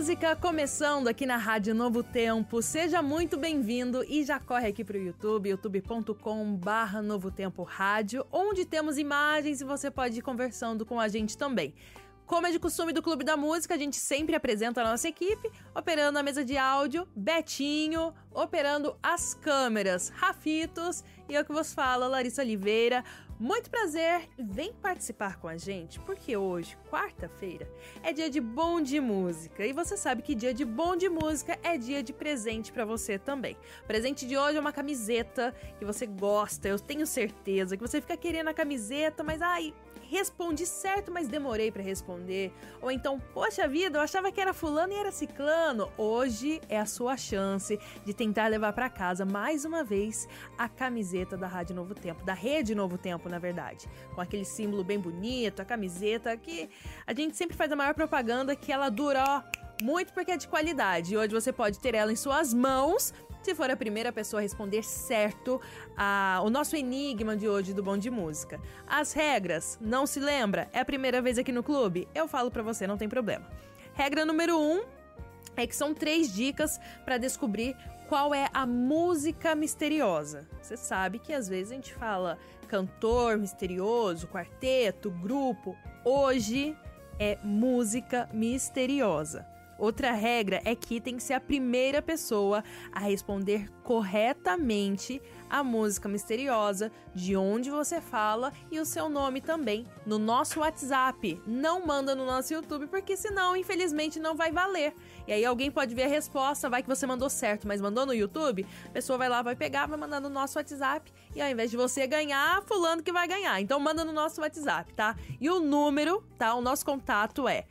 música começando aqui na Rádio Novo Tempo. Seja muito bem-vindo e já corre aqui para o YouTube, youtube.com/Novo Tempo Rádio, onde temos imagens e você pode ir conversando com a gente também. Como é de costume do Clube da Música, a gente sempre apresenta a nossa equipe, operando a mesa de áudio, Betinho, operando as câmeras, Rafitos, e eu que vos falo, Larissa Oliveira. Muito prazer, vem participar com a gente, porque hoje, quarta-feira, é dia de Bom de Música, e você sabe que dia de Bom de Música é dia de presente pra você também. O presente de hoje é uma camiseta que você gosta, eu tenho certeza que você fica querendo a camiseta, mas respondi certo, mas demorei pra responder. Ou então, poxa vida, eu achava que era fulano e era ciclano. Hoje é a sua chance de tentar levar pra casa, mais uma vez, a camiseta da Rádio Novo Tempo, da Rede Novo Tempo, na verdade. Com aquele símbolo bem bonito, a camiseta que a gente sempre faz a maior propaganda, que ela dura, muito porque é de qualidade. E hoje você pode ter ela em suas mãos, se for a primeira pessoa a responder certo o nosso enigma de hoje do Bom de Música. As regras, não se lembra? É a primeira vez aqui no clube? Eu falo pra você, não tem problema. Regra número 1 é que são 3 dicas pra descobrir qual é a música misteriosa. Você sabe que às vezes a gente fala cantor misterioso, quarteto, grupo. Hoje é música misteriosa. Outra regra é que tem que ser a primeira pessoa a responder corretamente a música misteriosa, de onde você fala e o seu nome também, no nosso WhatsApp. Não manda no nosso YouTube, porque senão, infelizmente, não vai valer. E aí alguém pode ver a resposta, vai que você mandou certo, mas mandou no YouTube, a pessoa vai lá, vai pegar, vai mandar no nosso WhatsApp, e ao invés de você ganhar, fulano que vai ganhar. Então manda no nosso WhatsApp, tá? E o número, tá? O nosso contato é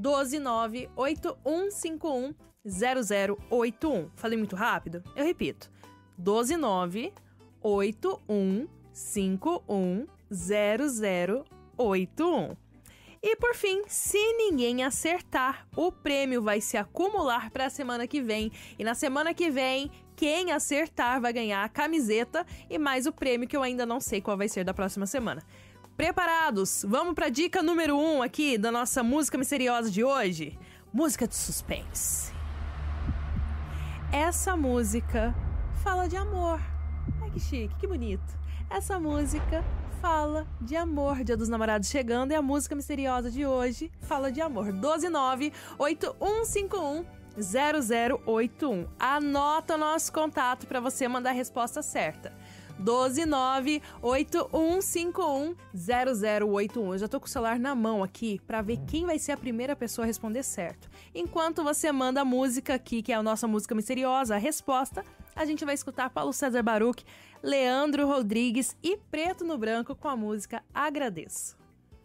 12981510081. Falei muito rápido? Eu repito. 12981510081. E por fim, se ninguém acertar, o prêmio vai se acumular para a semana que vem. E na semana que vem, quem acertar vai ganhar a camiseta e mais o prêmio, que eu ainda não sei qual vai ser da próxima semana. Preparados? Vamos para a dica número 1 aqui da nossa música misteriosa de hoje. Música de suspense. Essa música fala de amor. Ai, que chique, que bonito. Essa música fala de amor. Dia dos Namorados chegando e a música misteriosa de hoje fala de amor. 12981510081. Anota o nosso contato para você mandar a resposta certa. 12981510081. Eu já tô com o celular na mão aqui pra ver quem vai ser a primeira pessoa a responder certo. Enquanto você manda a música aqui, que é a nossa música misteriosa, a resposta, a gente vai escutar Paulo César Baruch, Leandro Rodrigues e Preto no Branco com a música Agradeço.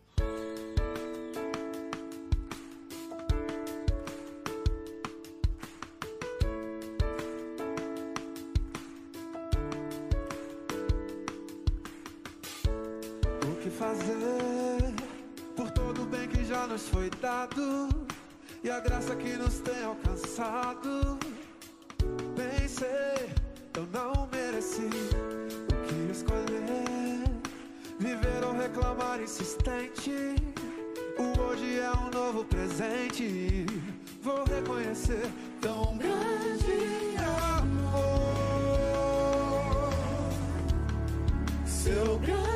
O que fazer por todo o bem que já nos foi dado e a graça que nos tem alcançado? Pensei, eu não mereci o que escolher, viver ou reclamar insistente. O hoje é um novo presente, vou reconhecer tão grande amor, seu grande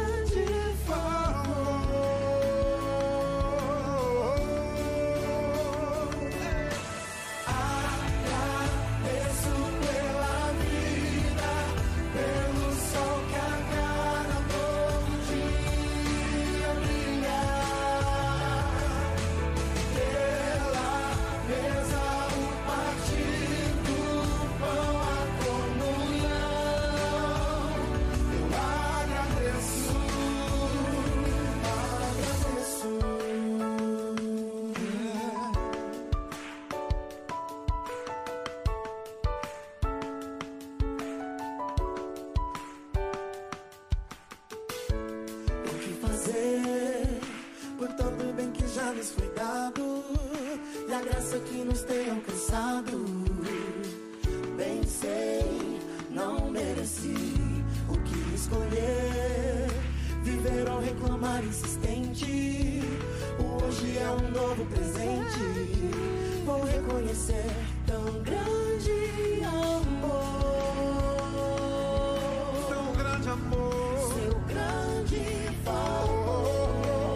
que nos tem alcançado. Bem sei, não mereci o que escolher, viver ou reclamar insistente. O hoje é um novo presente. Vou reconhecer tão grande amor. Tão grande amor. Seu grande favor.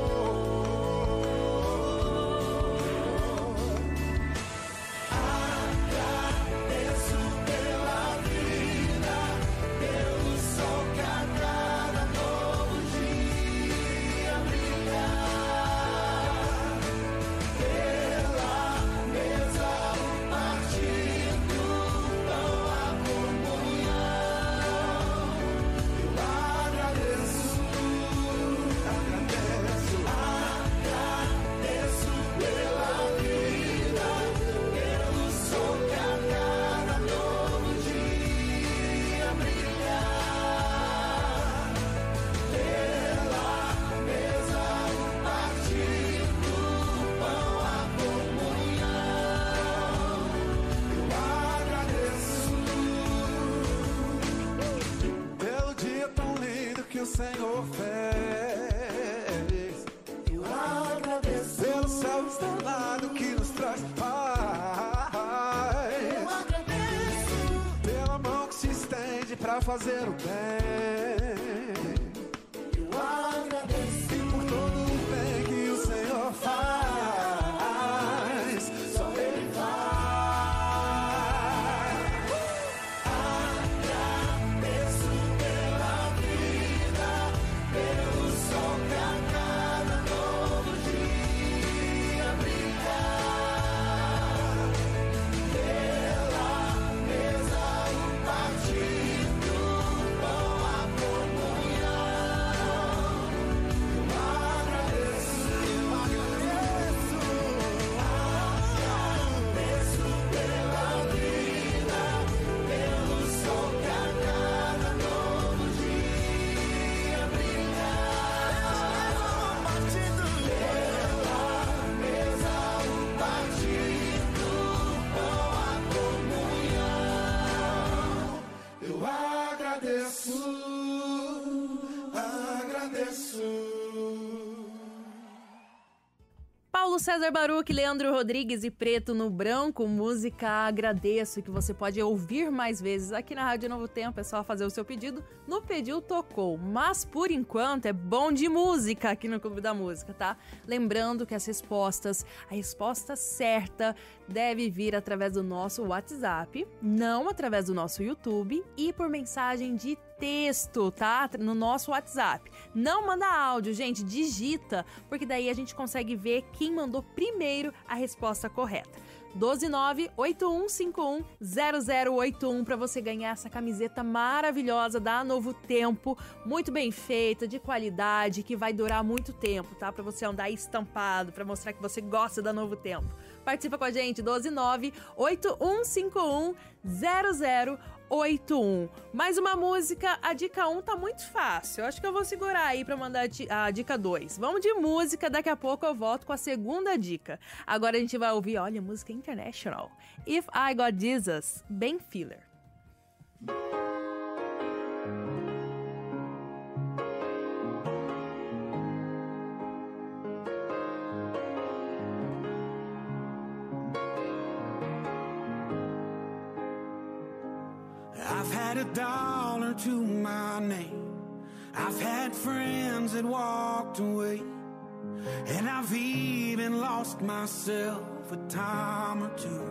Agradeço pela vida, pelo sol que a cada novo dia brilhar, pela mesa, o partir do pão, a comunhão. Eu agradeço pela vida, pelo sol que a cada novo dia brilhar, pela mesa, o partir do pão, a comunhão. Eu agradeço Pelo dia tão lindo que o Senhor fez. Eu agradeço Pelo céu estrelado que nos traz paz. Eu agradeço Pela mão que se estende pra fazer o bem. Eu agradeço E por todo o bem que o Senhor faz. Só Ele faz. Agradeço pela vida, pelo sol que a cada novo dia brilhar, pela mesa, o partir do pão, a comunhão. Eu agradeço pela vida, pelo sol que a cada novo dia brilhar, pela mesa, o partir do pão, a comunhão. Eu agradeço. Paulo César Baruch, Leandro Rodrigues e Preto no Branco, música Agradeço, que você pode ouvir mais vezes aqui na Rádio Novo Tempo. É só fazer o seu pedido no Pediu Tocou. Mas por enquanto é bom de música aqui no Clube da Música, tá? Lembrando que a resposta certa deve vir através do nosso WhatsApp, não através do nosso YouTube e por mensagem de texto, tá? No nosso WhatsApp. Não manda áudio, gente, digita, porque daí a gente consegue ver quem mandou primeiro a resposta correta. 12981510081 para você ganhar essa camiseta maravilhosa da Novo Tempo, muito bem feita, de qualidade, que vai durar muito tempo, tá? Para você andar estampado, para mostrar que você gosta da Novo Tempo. Participa com a gente, 12981510081. Mais uma música, a dica 1 tá muito fácil. Eu acho que eu vou segurar aí pra mandar a dica 2. Vamos de música, daqui a pouco eu volto com a segunda dica. Agora a gente vai ouvir, olha, música international. If I Got Jesus, Ben Filler. I've had $1 to my name. I've had friends that walked away, and I've even lost myself a time or two.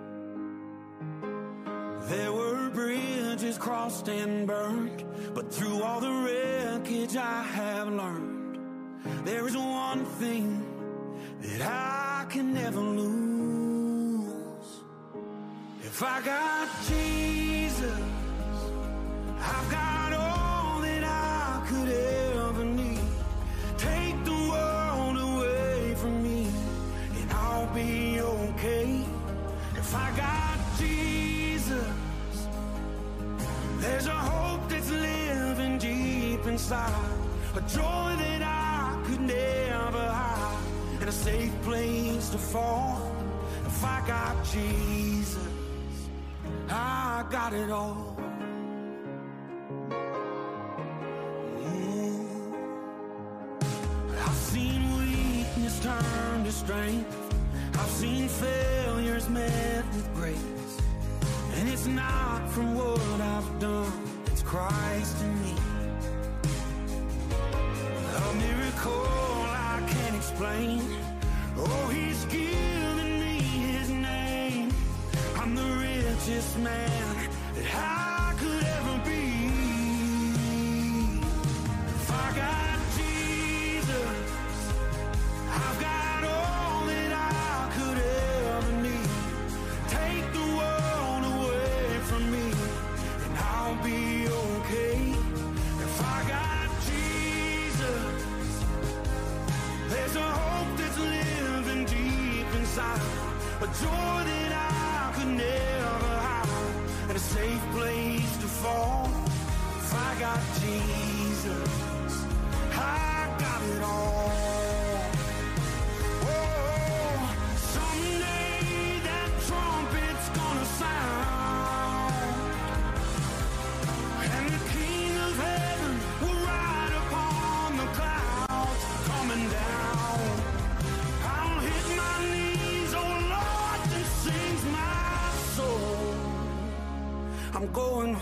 There were bridges crossed and burned, but through all the wreckage I have learned, there is one thing that I can never lose. If I got Jesus, I've got all that I could ever need. Take the world away from me, and I'll be okay. If I got Jesus, there's a hope that's living deep inside, a joy that I could never hide, and a safe place to fall. If I got Jesus, I got it all. I've seen weakness turn to strength. I've seen failures met with grace, and it's not from what I've done, it's Christ in me. A miracle I can't explain. Oh, he's given me his name. I'm the richest man that I could ever be. If I got Jesus, I've got all that I could ever need. Take the world away from me, and I'll be okay. If I got Jesus, there's a hope that's living deep inside, a joy that I could never hide, and a safe place to fall. If I got Jesus, I got it all. Oh, someday that trumpet's gonna sound, and the King of Heaven will ride upon the clouds coming down. I'll hit my knees, oh Lord, and sings my soul. I'm going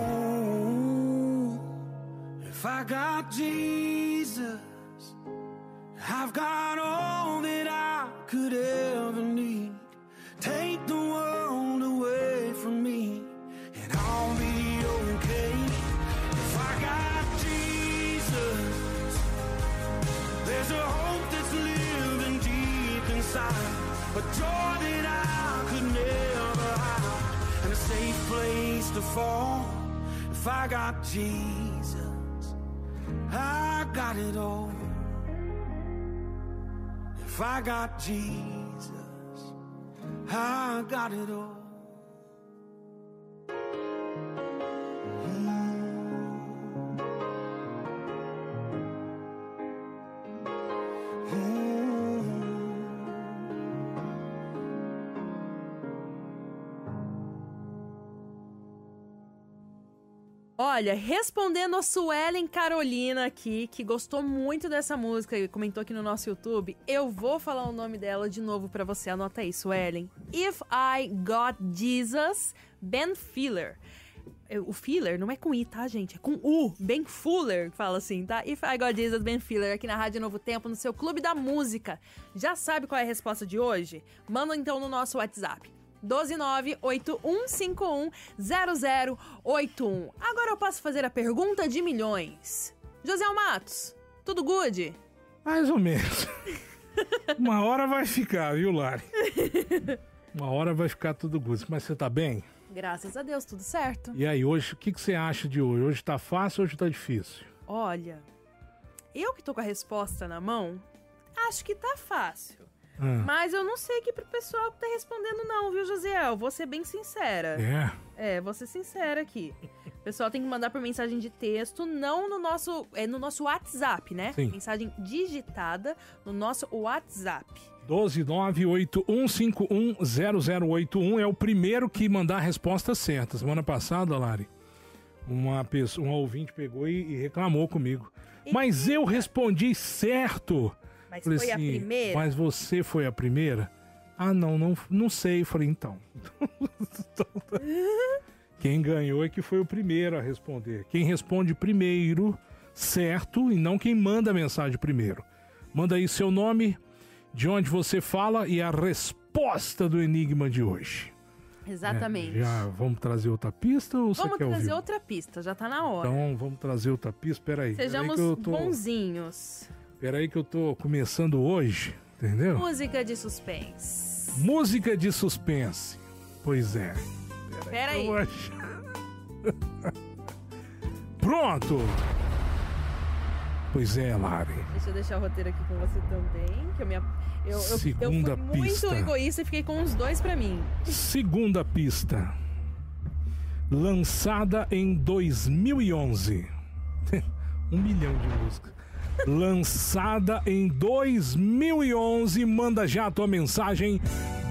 home. If I got Jesus, I've got all that I could ever need. Take the world away from me, and I'll be okay. If I got Jesus, there's a hope that's living deep inside, a joy that I could never hide, and a safe place to fall. If I got Jesus, I got it all. If I got Jesus, I got it all. Olha, respondendo a Suelen Carolina aqui, que gostou muito dessa música e comentou aqui no nosso YouTube, eu vou falar o nome dela de novo pra você, anota aí, Suelen. If I Got Jesus, Ben Fuller. O Fuller não é com I, tá, gente? É com U. Ben Fuller, fala assim, tá? If I Got Jesus, Ben Fuller, aqui na Rádio Novo Tempo, no seu Clube da Música. Já sabe qual é a resposta de hoje? Manda então no nosso WhatsApp. 12981510081. Agora eu posso fazer a pergunta de milhões. José Matos, tudo good? Mais ou menos. Uma hora vai ficar, viu, Lari? Uma hora vai ficar tudo good. Mas você tá bem? Graças a Deus, tudo certo. E aí, hoje, o que você acha de hoje? Hoje tá fácil ou hoje tá difícil? Olha, eu que tô com a resposta na mão, acho que tá fácil. Mas eu não sei aqui pro pessoal que tá respondendo não, viu, Josiel? Vou ser bem sincera. Vou ser sincera aqui. O pessoal tem que mandar por mensagem de texto, não no nosso... no nosso WhatsApp, né? Sim. Mensagem digitada no nosso WhatsApp. 12981510081 é o primeiro que mandar a resposta certa. Semana passada, Lari, uma ouvinte pegou e reclamou comigo. Mas eu respondi certo. Mas falei foi assim, a primeira? Mas você foi a primeira? Ah, não sei. Falei, então. Quem ganhou é que foi o primeiro a responder. Quem responde primeiro, certo, e não quem manda a mensagem primeiro. Manda aí seu nome, de onde você fala e a resposta do enigma de hoje. Exatamente. Já vamos trazer outra pista ou você quer ouvir? Vamos trazer outra pista, já tá na hora. Então vamos trazer outra pista, peraí. Sejamos bonzinhos. Peraí que eu tô começando hoje, entendeu? Música de suspense. Música de suspense. Pois é. Peraí. Pronto! Pois é, Lari. Deixa eu deixar o roteiro aqui com você também, que eu fui muito egoísta e fiquei com os dois pra mim. Segunda pista. Lançada em 2011. 1 milhão de músicas. Lançada em 2011. Manda já a tua mensagem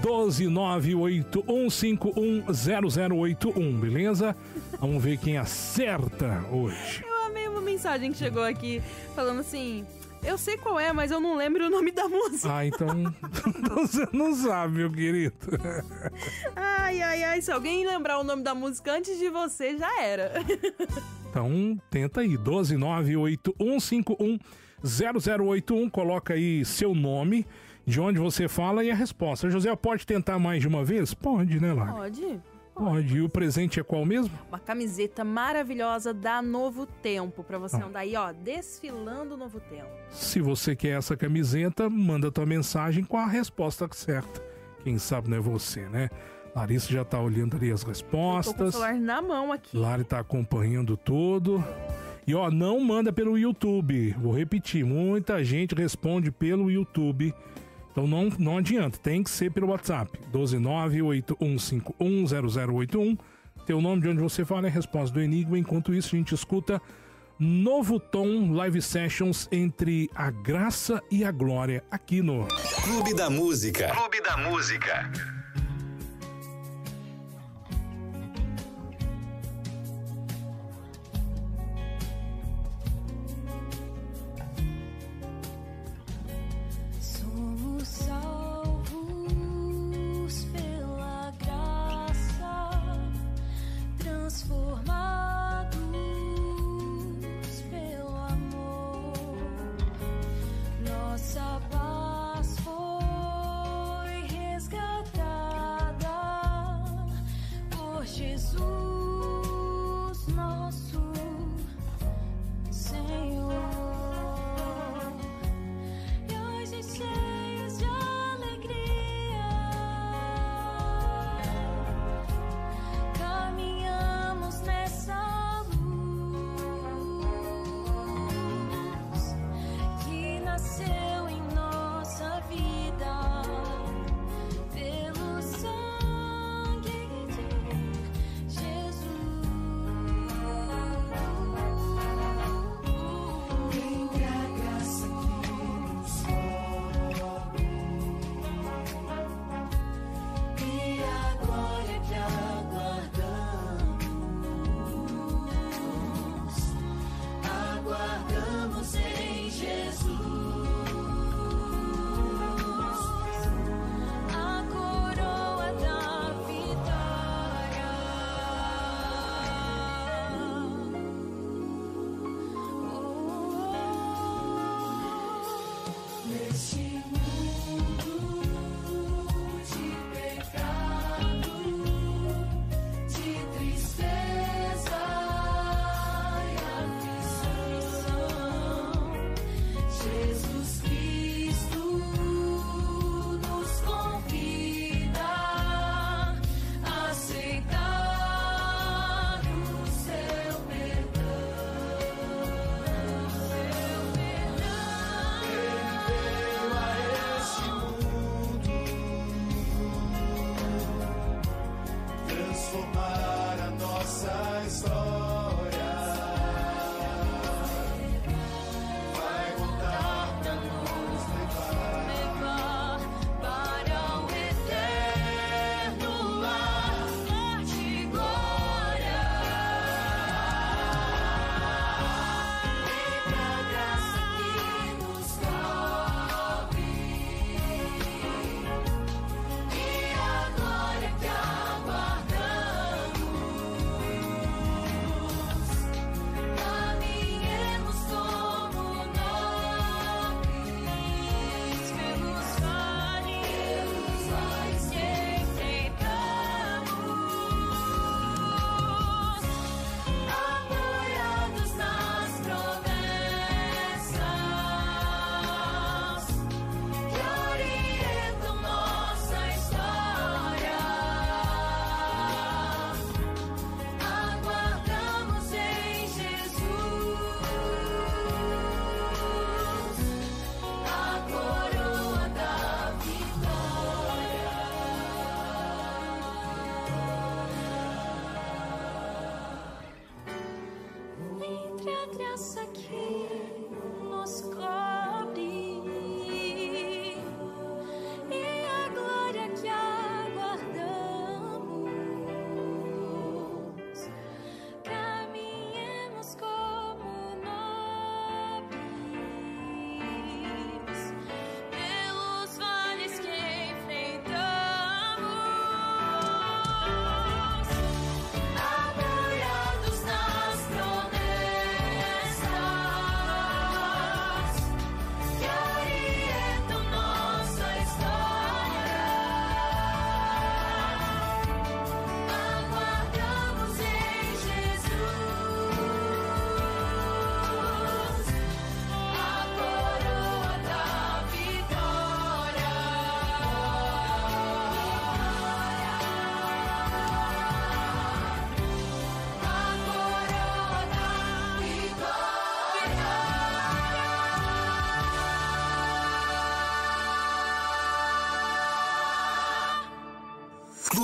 12981510081, beleza? Vamos ver quem acerta hoje. Eu amei uma mensagem que chegou aqui falando assim: Eu sei qual é, mas eu não lembro o nome da música. Ah, então você não sabe, meu querido. Ai, se alguém lembrar o nome da música antes de você, já era. Então, tenta aí, 12981510081, coloca aí seu nome, de onde você fala e a resposta. José, pode tentar mais de uma vez? Pode, né, Lari? Pode. Pode. E o presente é qual mesmo? Uma camiseta maravilhosa da Novo Tempo, pra você andar aí, ó, desfilando o Novo Tempo. Se você quer essa camiseta, manda tua mensagem com a resposta certa. Quem sabe não é você, né? Larissa já tá olhando ali as respostas. Eu tô com o celular na mão aqui. Lari tá acompanhando tudo. E ó, não manda pelo YouTube. Vou repetir, muita gente responde pelo YouTube. Então não adianta, tem que ser pelo WhatsApp. 12981510081. Teu nome, de onde você fala, é a resposta do Enigma. Enquanto isso, a gente escuta Novo Tom Live Sessions entre a Graça e a Glória aqui no Clube da Música. Clube da Música. Nossa paz foi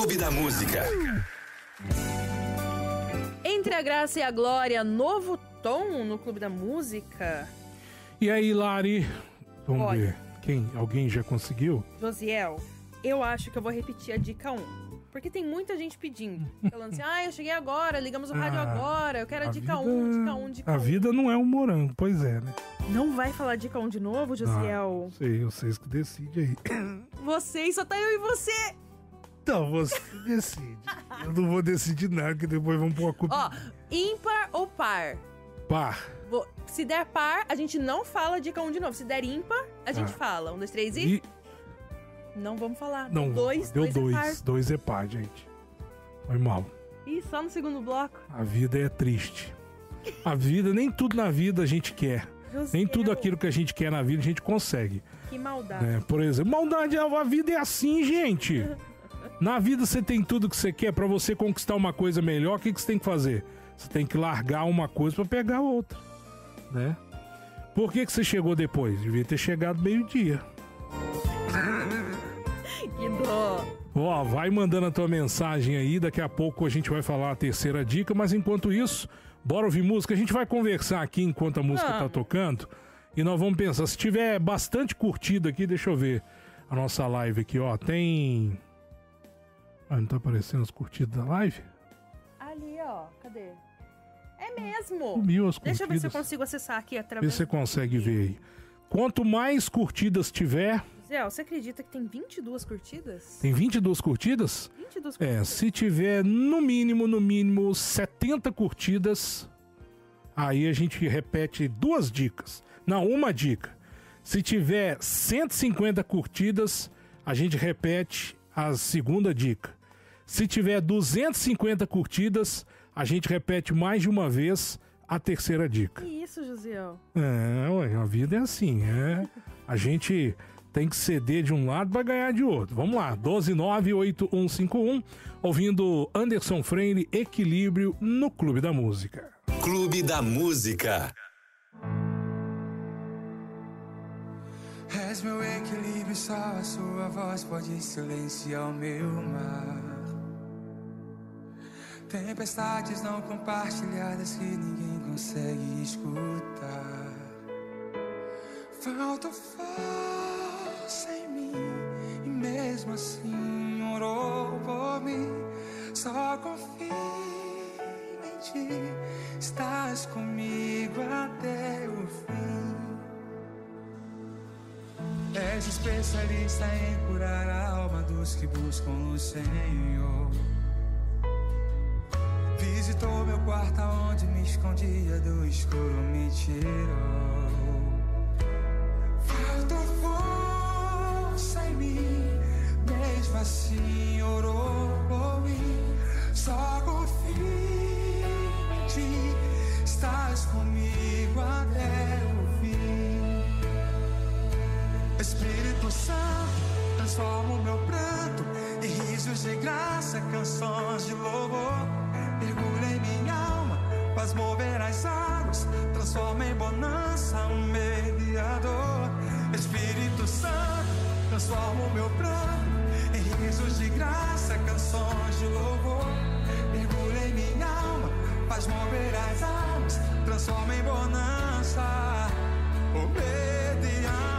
Clube da Música. Entre a Graça e a Glória, novo tom no Clube da Música. E aí, Lari? Vamos Olha. ver. Alguém já conseguiu? Josiel, eu acho que eu vou repetir a dica 1. Porque tem muita gente pedindo. Falando assim, eu cheguei agora, ligamos o rádio agora, eu quero a dica 1, dica 1, dica 1. A vida não é um morango, pois é, né? Não vai falar dica 1 de novo, Josiel? Vocês que decidem aí. Vocês, só tá eu e você. Então, você decide. Eu não vou decidir nada, que depois vamos pôr a culpa. Ó, ímpar ou par? Par. Se der par, a gente não fala dica 1 de novo. Se der ímpar, a gente fala. 1, 2, 3 e... Não vamos falar. Não, deu deu 2. É par. 2 é par, gente. Foi mal. Ih, só no segundo bloco. A vida é triste. A vida, nem tudo na vida a gente quer. Josiel, Nem tudo aquilo que a gente quer na vida a gente consegue. que maldade. Né? Por exemplo, maldade, a vida é assim, gente. Na vida você tem tudo que você quer. Pra você conquistar uma coisa melhor, o que você tem que fazer? Você tem que largar uma coisa pra pegar outra, né? Por que você chegou depois? Devia ter chegado meio-dia. Que dó. Ó, vai mandando a tua mensagem aí, daqui a pouco a gente vai falar a terceira dica, mas enquanto isso, bora ouvir música. A gente vai conversar aqui enquanto a música tá tocando e nós vamos pensar, se tiver bastante curtida aqui, deixa eu ver a nossa live aqui, ó, tem... não tá aparecendo as curtidas da live? Ali, ó, cadê? É mesmo. Sumiu as Deixa eu ver se eu curtidas. consigo acessar aqui Vê através... se você consegue ver aí. Quanto mais curtidas tiver... Zé, você acredita que tem 22 curtidas? Tem 22 curtidas? 22 curtidas. Se tiver no mínimo 70 curtidas, aí a gente repete 2 dicas. Não, uma dica. Se tiver 150 curtidas, a gente repete a segunda dica. Se tiver 250 curtidas, a gente repete mais de uma vez a terceira dica. Que isso, Josiel? A vida é assim, a gente tem que ceder de um lado para ganhar de outro. Vamos lá, 1298151, ouvindo Anderson Freire, Equilíbrio, no Clube da Música. Clube da Música. És meu equilíbrio, só a sua voz pode silenciar o meu mar. Tempestades não compartilhadas que ninguém consegue escutar. Falta força em mim e mesmo assim orou por mim. Só confio em ti, estás comigo até o fim. És especialista em curar a alma dos que buscam o Senhor. Visitou meu quarto onde me escondia, do escuro me tirou. Faltou força em mim, mesmo assim orou por mim. Só confio em ti, estás comigo até o fim. Espírito Santo, transforma o meu pranto em risos de graça, canções de louvor. Mergulha em minha alma, faz mover as águas, transforma em bonança um mediador. Espírito Santo, transforma o meu pranto em risos de graça, canções de louvor. Mergulha em minha alma, faz mover as águas, transforma em bonança o mediador.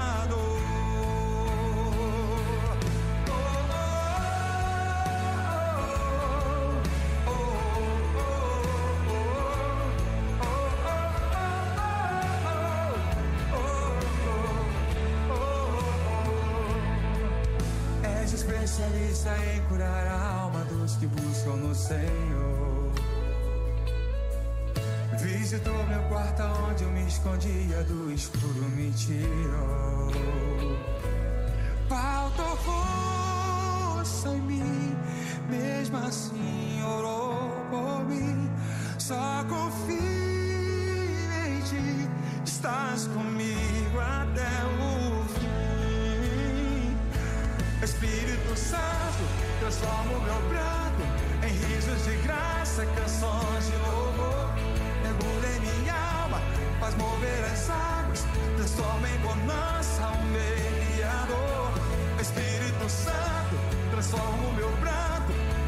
Especialista em curar a alma dos que buscam no Senhor. Visitou meu quarto onde eu me escondia, do escuro me tirou. Faltou força em mim, mesmo assim orou por mim. Só confio em ti, estás comigo até o fim. Espírito Santo, transforma o meu pranto em risos de graça, canções de louvor. Mergulha em minha alma, faz mover as águas, transforma em bonança um mediador. Espírito Santo, transforma o meu pranto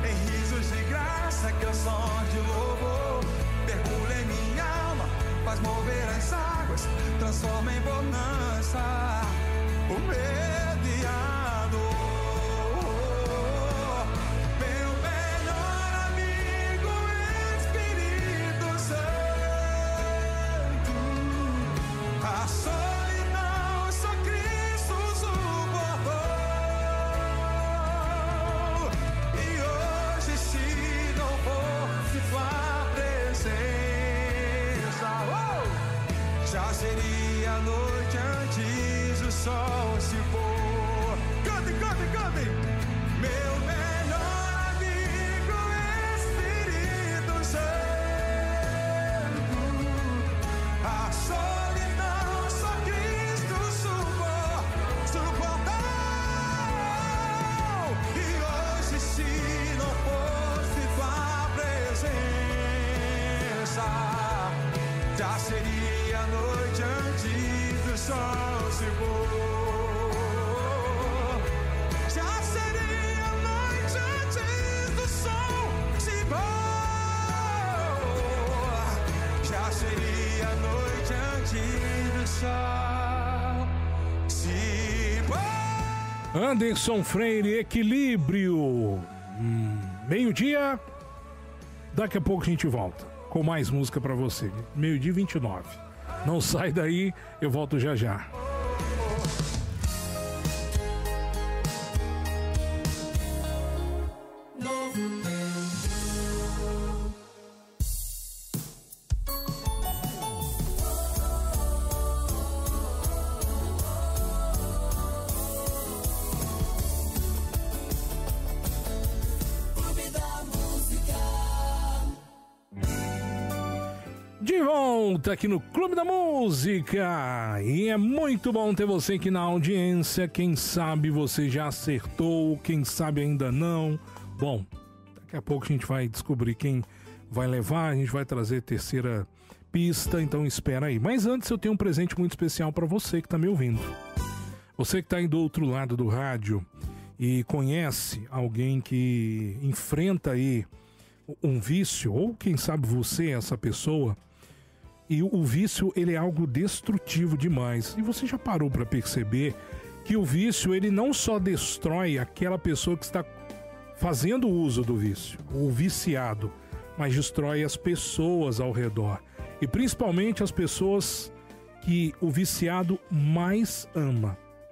seria a noite antes do sol se pôr. Cantem, cantem, cantem! Meu melhor amigo, Espírito Santo, a solidão só Cristo suportou. E hoje, se não fosse tua presença, já seria a noite antes do sol se pôr. Já seria a noite antes do sol se pôr. Já seria a noite antes do sol se pôr. Anderson Freire, Equilíbrio. Meio-dia. Daqui a pouco a gente volta com mais música pra você. Meio-dia 29. Não sai daí, eu volto já já. De volta aqui no Clube da Música. E é muito bom ter você aqui na audiência. Quem sabe você já acertou, quem sabe ainda não. Bom, daqui a pouco a gente vai descobrir quem vai levar. A gente vai trazer terceira pista, então espera aí. Mas antes eu tenho um presente muito especial para você que está me ouvindo. Você que está aí do outro lado do rádio e conhece alguém que enfrenta aí um vício, ou quem sabe você é essa pessoa. E o vício, ele é algo destrutivo demais. E você já parou para perceber que o vício, ele não só destrói aquela pessoa que está fazendo uso do vício, o viciado, mas destrói as pessoas ao redor. E principalmente as pessoas que o viciado mais ama.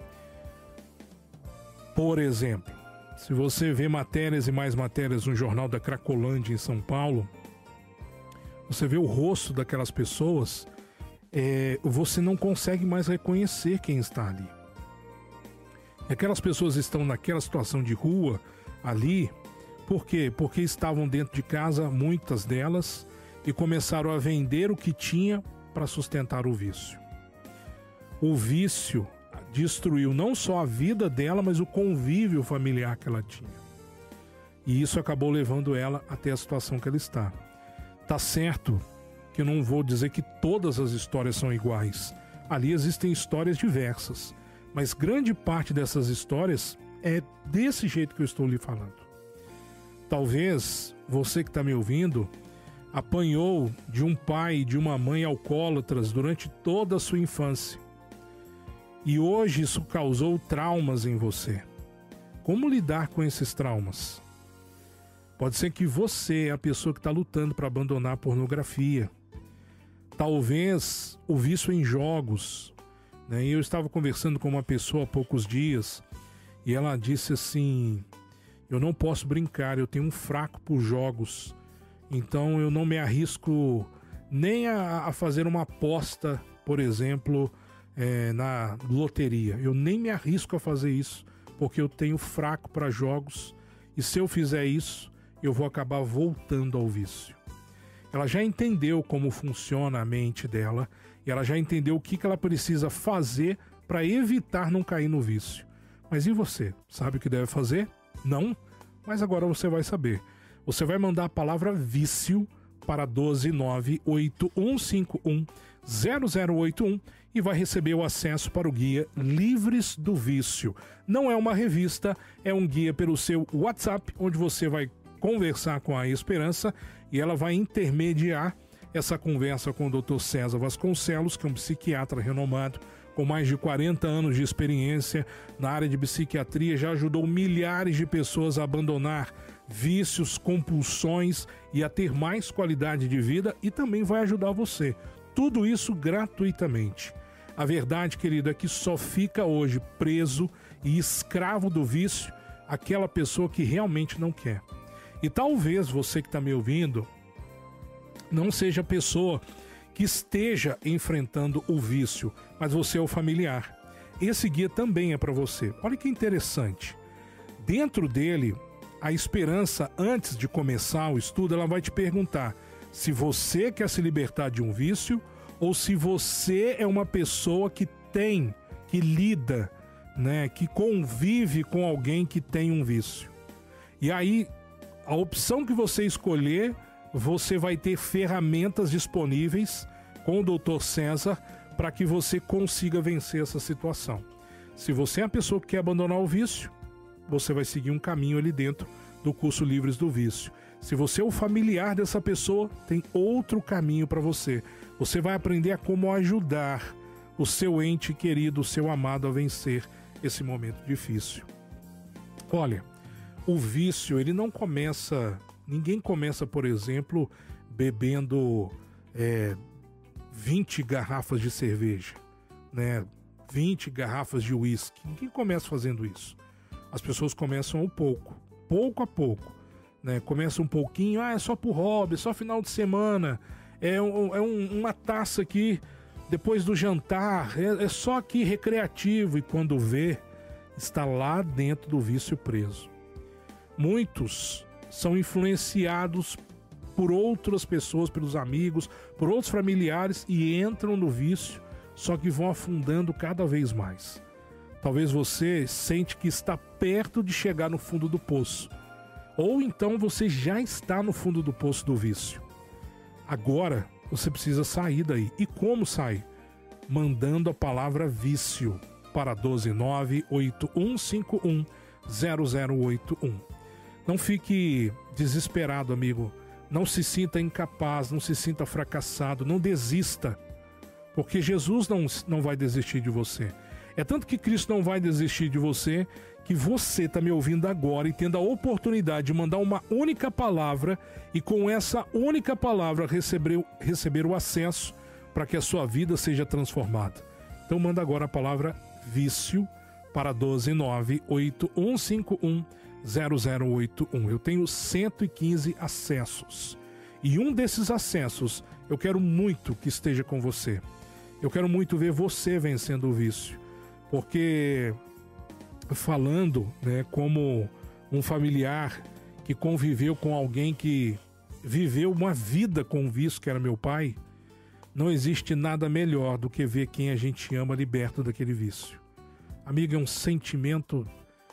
Por exemplo, se você vê matérias e mais matérias no Jornal da Cracolândia em São Paulo, você vê o rosto daquelas pessoas, você não consegue mais reconhecer quem está ali. E aquelas pessoas estão naquela situação de rua, ali, por quê? Porque estavam dentro de casa, muitas delas, e começaram a vender o que tinha para sustentar o vício. O vício destruiu não só a vida dela, mas o convívio familiar que ela tinha. E isso acabou levando ela até a situação que ela está. Tá certo que eu não vou dizer que todas as histórias são iguais. Ali existem histórias diversas, mas grande parte dessas histórias é desse jeito que eu estou lhe falando. Talvez você que está me ouvindo apanhou de um pai e de uma mãe alcoólatras durante toda a sua infância. E hoje isso causou traumas em você. Como lidar com esses traumas? Pode ser que você é a pessoa que está lutando para abandonar a pornografia. Talvez o vício em jogos. Né? Eu estava conversando com uma pessoa há poucos dias e ela disse assim: eu não posso brincar, eu tenho um fraco por jogos. Então eu não me arrisco nem a fazer uma aposta, por exemplo, na loteria. Eu nem me arrisco a fazer isso, porque eu tenho fraco para jogos. E se eu fizer isso, eu vou acabar voltando ao vício. Ela já entendeu como funciona a mente dela e ela já entendeu o que ela precisa fazer para evitar não cair no vício. Mas e você? Sabe o que deve fazer? Não? Mas agora você vai saber. Você vai mandar a palavra vício para 12981510081 e vai receber o acesso para o guia Livres do Vício. Não é uma revista, é um guia pelo seu WhatsApp, onde você vai conversar com a Esperança e ela vai intermediar essa conversa com o Dr. César Vasconcelos, que é um psiquiatra renomado, com mais de 40 anos de experiência na área de psiquiatria, já ajudou milhares de pessoas a abandonar vícios, compulsões e a ter mais qualidade de vida, e também vai ajudar você. Tudo isso gratuitamente. A verdade, querido, é que só fica hoje preso e escravo do vício aquela pessoa que realmente não quer. E talvez você que está me ouvindo não seja a pessoa que esteja enfrentando o vício, mas você é o familiar. Esse guia também é para você. Olha que interessante. Dentro dele, a esperança, antes de começar o estudo, ela vai te perguntar se você quer se libertar de um vício ou se você é uma pessoa que lida, né, que convive com alguém que tem um vício. E aí, a opção que você escolher, você vai ter ferramentas disponíveis com o Dr. César para que você consiga vencer essa situação. Se você é a pessoa que quer abandonar o vício, você vai seguir um caminho ali dentro do curso Livres do Vício. Se você é o familiar dessa pessoa, tem outro caminho para você. Você vai aprender a como ajudar o seu ente querido, o seu amado a vencer esse momento difícil. Olha, o vício, ele não começa... Ninguém começa, por exemplo, bebendo 20 garrafas de cerveja, né? 20 garrafas de uísque. Ninguém começa fazendo isso. As pessoas começam ao pouco a pouco, né? Começa um pouquinho, é só por hobby, só final de semana, uma taça aqui depois do jantar, é só aqui recreativo, e quando vê, está lá dentro do vício preso. Muitos são influenciados por outras pessoas, pelos amigos, por outros familiares e entram no vício, só que vão afundando cada vez mais. Talvez você sente que está perto de chegar no fundo do poço, ou então você já está no fundo do poço do vício. Agora você precisa sair daí. E como sair? Mandando a palavra vício para 12981510081. Não fique desesperado, amigo. Não se sinta incapaz, não se sinta fracassado, não desista. Porque Jesus não vai desistir de você. É tanto que Cristo não vai desistir de você, que você está me ouvindo agora e tendo a oportunidade de mandar uma única palavra e com essa única palavra receber o acesso para que a sua vida seja transformada. Então manda agora a palavra vício para 12981510081. Eu tenho 115 acessos. E um desses acessos eu quero muito que esteja com você. Eu quero muito ver você vencendo o vício. Porque falando, né, como um familiar que conviveu com alguém que viveu uma vida com o vício, que era meu pai, não existe nada melhor do que ver quem a gente ama liberto daquele vício. Amigo, é um sentimento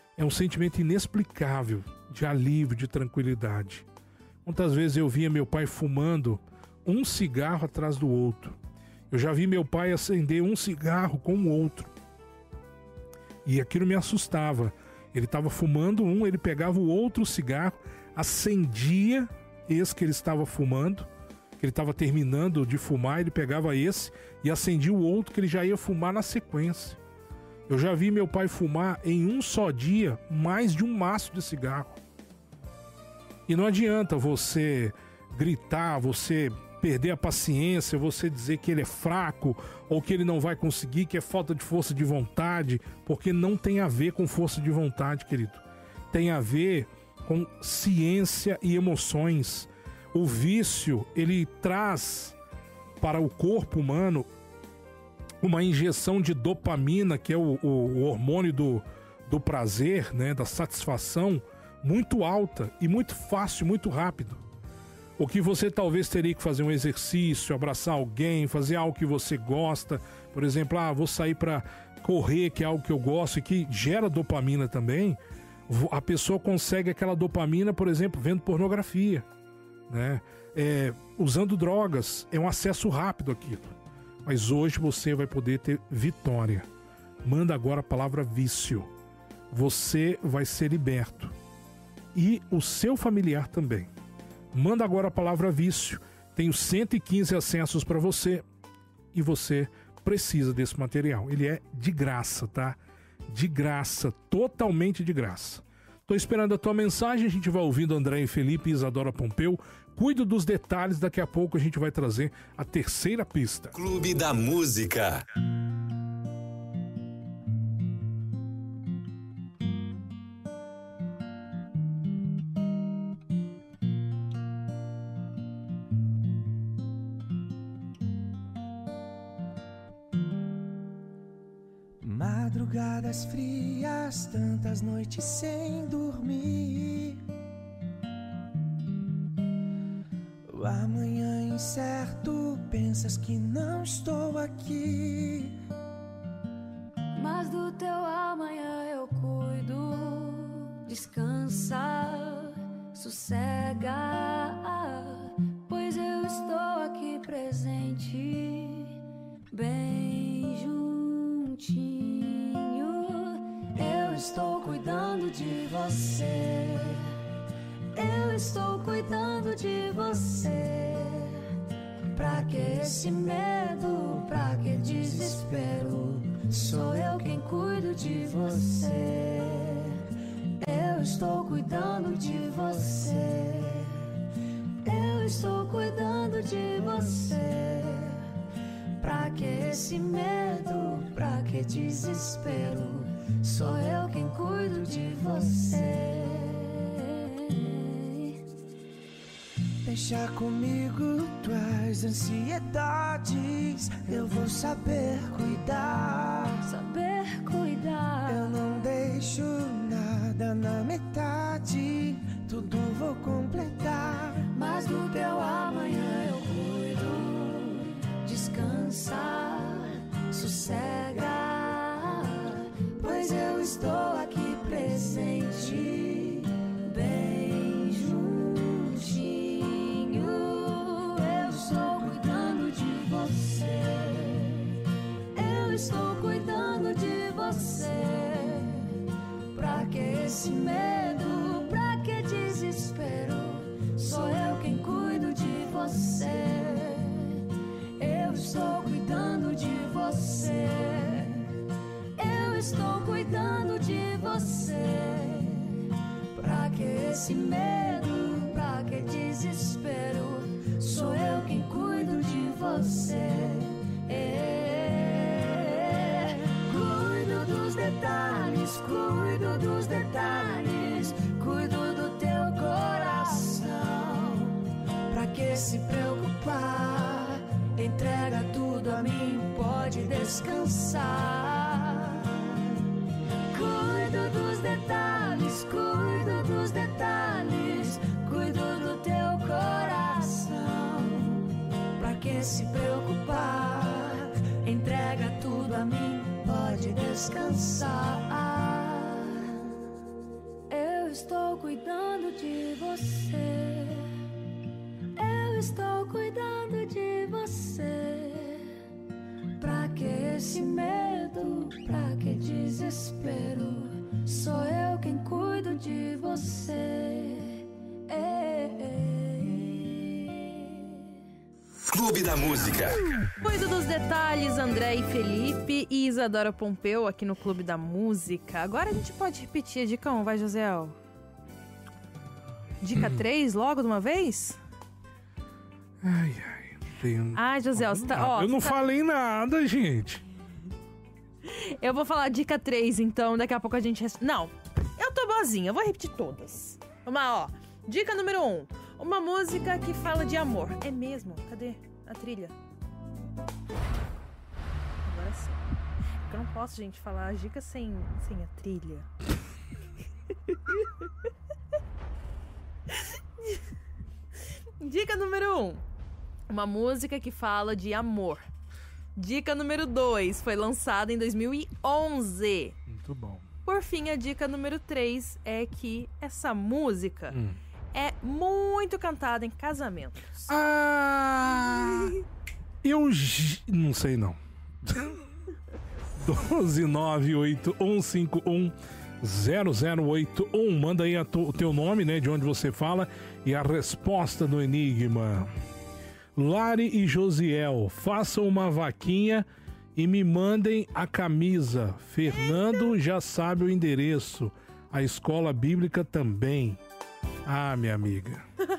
inexplicável de alívio, de tranquilidade. Quantas vezes eu via meu pai fumando um cigarro atrás do outro. Eu já vi meu pai acender um cigarro com o outro. E aquilo me assustava. Ele estava fumando um, ele pegava o outro cigarro, acendia esse que ele estava fumando, que ele estava terminando de fumar, ele pegava esse e acendia o outro que ele já ia fumar na sequência. Eu já vi meu pai fumar em um só dia mais de um maço de cigarro. E não adianta você gritar, você perder a paciência, você dizer que ele é fraco ou que ele não vai conseguir, que é falta de força de vontade, porque não tem a ver com força de vontade, querido. Tem a ver com ciência e emoções. O vício, ele traz para o corpo humano uma injeção de dopamina, que é o hormônio do prazer, né, da satisfação, muito alta e muito fácil, muito rápido. O que você talvez teria que fazer um exercício, abraçar alguém, fazer algo que você gosta. Por exemplo, vou sair para correr, que é algo que eu gosto e que gera dopamina também. A pessoa consegue aquela dopamina, por exemplo, vendo pornografia, né? Usando drogas. É um acesso rápido àquilo. Mas hoje você vai poder ter vitória. Manda agora a palavra vício. Você vai ser liberto. E o seu familiar também. Manda agora a palavra vício. Tenho 115 acessos para você. E você precisa desse material. Ele é de graça, tá? De graça, totalmente de graça. Tô esperando a tua mensagem. A gente vai ouvindo André e Felipe e Isadora Pompeu. Cuido dos detalhes. Daqui a pouco a gente vai trazer a terceira pista. Clube da Música. Madrugadas frias, tantas noites sem dormir. O amanhã incerto, pensas que não estou aqui. Mas do teu amanhã eu cuido. Descansa, sossega, pois eu estou aqui presente, bem juntinho. Eu estou cuidando de você. Eu estou cuidando de você. Pra que esse medo, pra que desespero? Sou eu quem cuido de você. Eu estou cuidando de você. Eu estou cuidando de você. Pra que esse medo, pra que desespero? Sou eu quem cuido de você. Deixa comigo tuas ansiedades. Eu vou saber cuidar. Saber cuidar. Eu não deixo nada na metade. Tudo vou completar. Mas do teu amanhã eu cuido. Descansa, sossega, pois eu estou aqui presente, bem juntinho. Eu estou cuidando de você. Eu estou cuidando de você. Pra que esse medo, pra que desespero? Sou eu quem cuido de você. Eu estou cuidando de você. Eu estou cuidando de você. Pra que esse medo, pra que desespero? Sou eu quem cuido de você. Cuido dos detalhes, cuido dos detalhes, cuido do teu coração. Pra que se preocupar? Entrega tudo a mim, pode descansar. Cuido dos detalhes, cuido dos detalhes, cuido do teu coração. Pra que se preocupar? Entrega tudo a mim, pode descansar. Eu estou cuidando de você. Eu estou cuidando de você. Pra que esse medo, pra que desespero? Sou eu quem cuido de você. Clube da Música. Cuido dos detalhes, André e Felipe e Isadora Pompeu aqui no Clube da Música. Agora a gente pode repetir a dica 1, vai, Josiel? Dica 3, logo de uma vez? Ai. Ai, Josiel, você tá... Eu não falei nada, gente. Eu vou falar dica 3, então daqui a pouco a gente... Não, eu tô boazinha, eu vou repetir todas. Vamos lá, ó. Dica número 1. Uma música que fala de amor. É mesmo? Cadê a trilha? Agora sim. Porque eu não posso, gente, falar as dicas sem a trilha. Dica número 1. Uma música que fala de amor. Dica número 2. Foi lançada em 2011. Muito bom. Por fim, a dica número 3 é que essa música é muito cantada em casamentos. Eu não sei não. 12981510081. Manda aí o teu nome, né, de onde você fala e a resposta do enigma. Lari e Josiel, façam uma vaquinha e me mandem a camisa. Fernando já sabe o endereço. A escola bíblica também. Ah, minha amiga.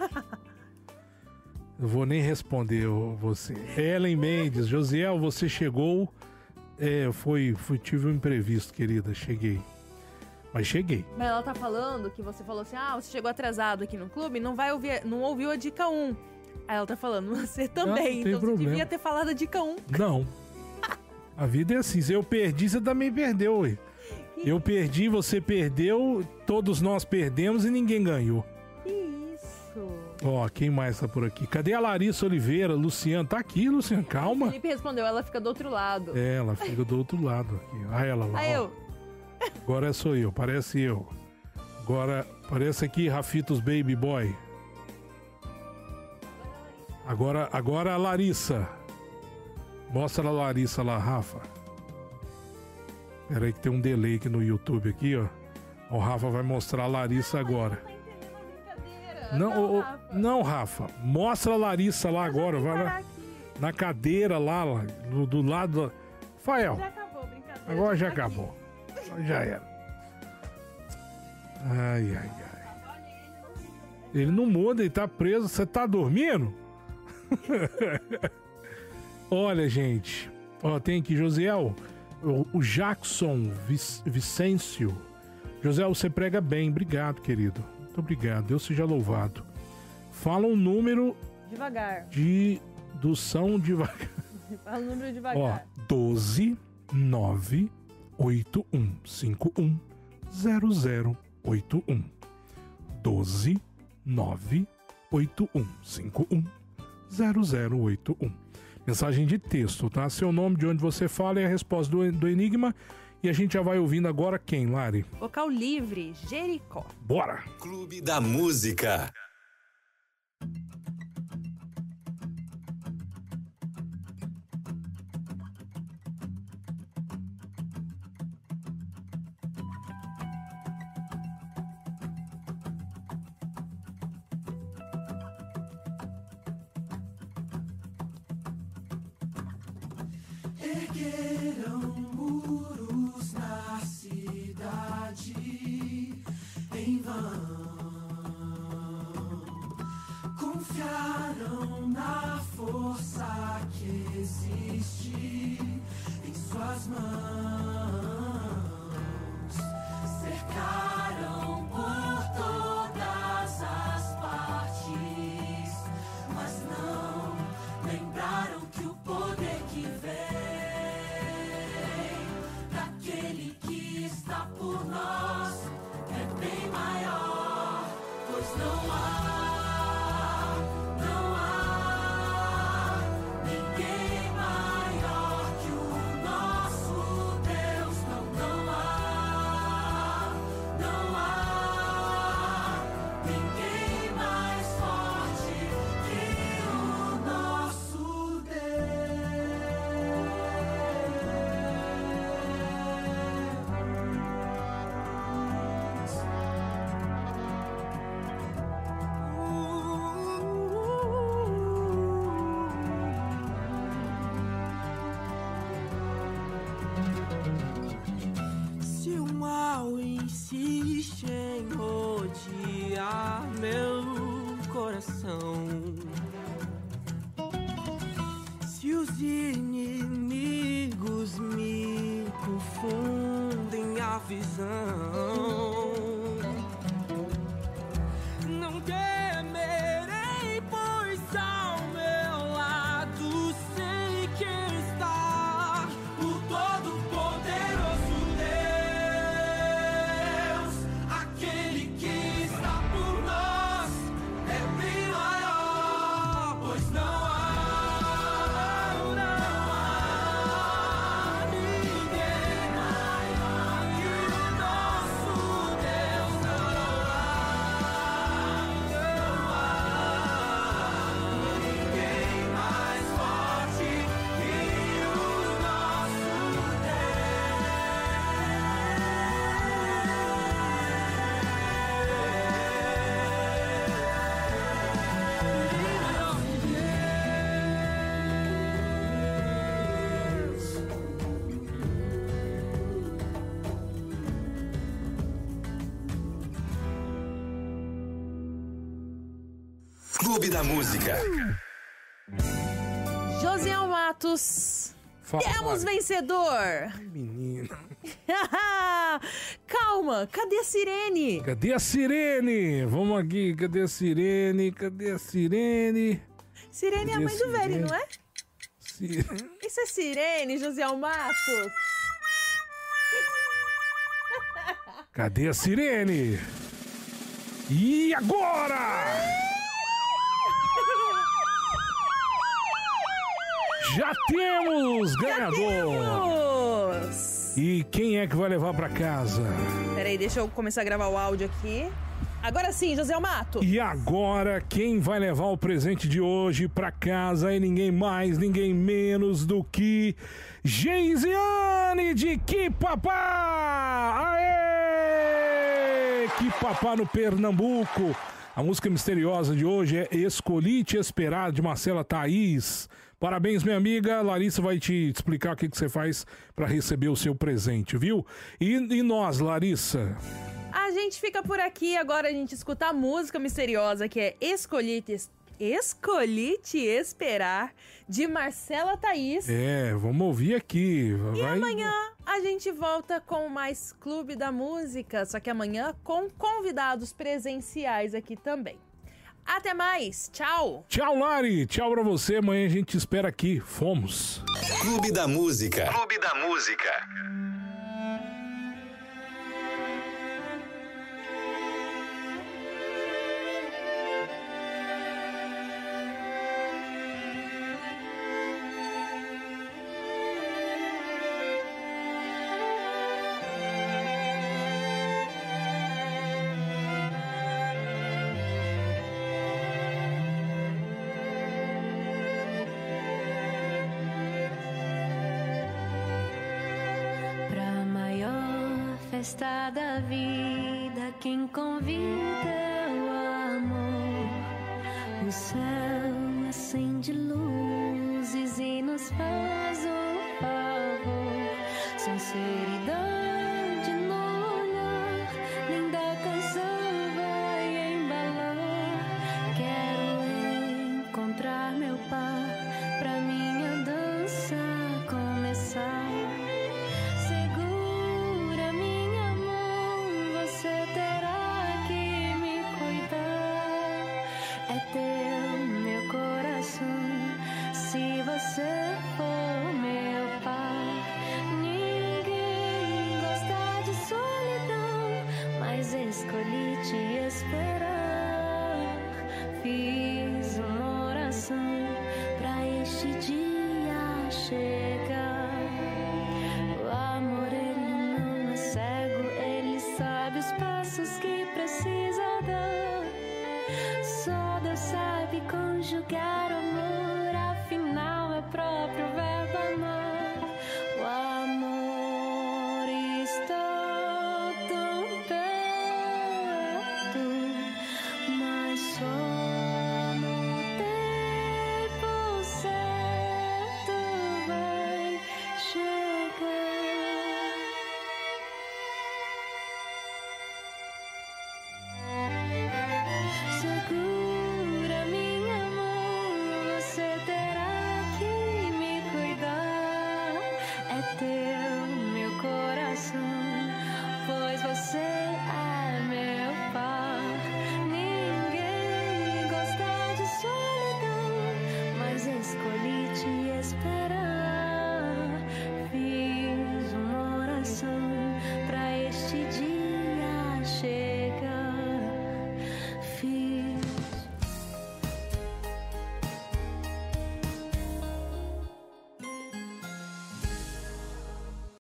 Eu vou nem responder você. Ellen Mendes, Josiel, você chegou. Tive um imprevisto, querida. Cheguei. Mas cheguei. Mas ela tá falando que você falou assim: você chegou atrasado aqui no clube, não ouviu a dica 1. Aí ela tá falando, você também, não tem então problema. você devia ter falado a dica 1. Não. A vida é assim, se eu perdi, você também perdeu, ué. Eu perdi, você perdeu, todos nós perdemos e ninguém ganhou. Que isso? Ó, quem mais tá por aqui? Cadê a Larissa Oliveira? Luciano, tá aqui, Luciano, O calma. Felipe respondeu, ela fica do outro lado. É, ela fica do outro lado aqui. Ah, ela lá, Aí ó. eu. Agora sou eu, parece eu. Agora, parece aqui Rafitos Baby Boy. Agora a Larissa. Mostra a Larissa lá, Rafa. Pera aí que tem um delay aqui no YouTube aqui, ó. O Rafa vai mostrar a Larissa agora. Não, Rafa. Mostra a Larissa lá agora. Vai lá na cadeira lá do lado. Fael. Já acabou, brincadeira. Agora já acabou. Já era. Ai. Ele não muda, ele tá preso. Você tá dormindo? Olha, gente. Ó, tem aqui, Josiel. O Jackson Vicêncio. Josiel, você prega bem. Obrigado, querido. Muito obrigado. Deus seja louvado. Fala um número... Devagar. Do São devagar. Fala o número devagar. Ó, 12 9 81 51 0081. 12 9 81 51 0081. Mensagem de texto, tá? Seu nome, de onde você fala e a resposta do enigma. E a gente já vai ouvindo agora quem, Lari? Vocal livre, Jericó. Bora! Clube da Música. Ergueram muros na cidade em vão, confiaram na força que existe em suas mãos, cercaram por todas as partes, mas não lembraram que o poder que vem por nós é bem maior, pois não há ninguém maior que o nosso Deus. Não há ninguém mais forte que o nosso insiste em rodear meu coração, se os inimigos me confundem a visão, não temerei, pois ao meu lado sei que está o Todo-Poderoso Deus, aquele que está por nós é bem maior, pois não há ninguém maior que o nosso Deus. Não há ninguém mais forte que o nosso Clube da Música. Josiel Matos. Fala, Temos Lari. vencedor. Menino. Calma, cadê a sirene? Cadê a sirene? Vamos aqui, cadê a sirene? Cadê a sirene? Sirene é a mãe do velho, não é? Isso é sirene, Josiel Matos? Cadê a sirene? E agora? Já temos ganhador! E quem é que vai levar pra casa? Peraí, deixa eu começar a gravar o áudio aqui. Agora sim, José Mato. E agora, quem vai levar o presente de hoje pra casa é ninguém mais, ninguém menos do que Geisiane de Quipapá! Aê! Quipapá no Pernambuco. A música misteriosa de hoje é Escolhi Te Esperar, de Marcela Thaís. Parabéns, minha amiga. Larissa vai te explicar o que você faz para receber o seu presente, viu? E nós, Larissa? A gente fica por aqui, agora a gente escuta a música misteriosa que é Escolhi Te Esperar, de Marcela Thaís. Vamos ouvir aqui. E amanhã a gente volta com mais Clube da Música, só que amanhã com convidados presenciais aqui também. Até mais, tchau! Tchau, Lari! Tchau pra você, amanhã a gente te espera aqui. Fomos! Clube da Música. Clube da Música. Festa da vida, quem convida é o amor. O céu acende luzes e nos faz um favor. São seres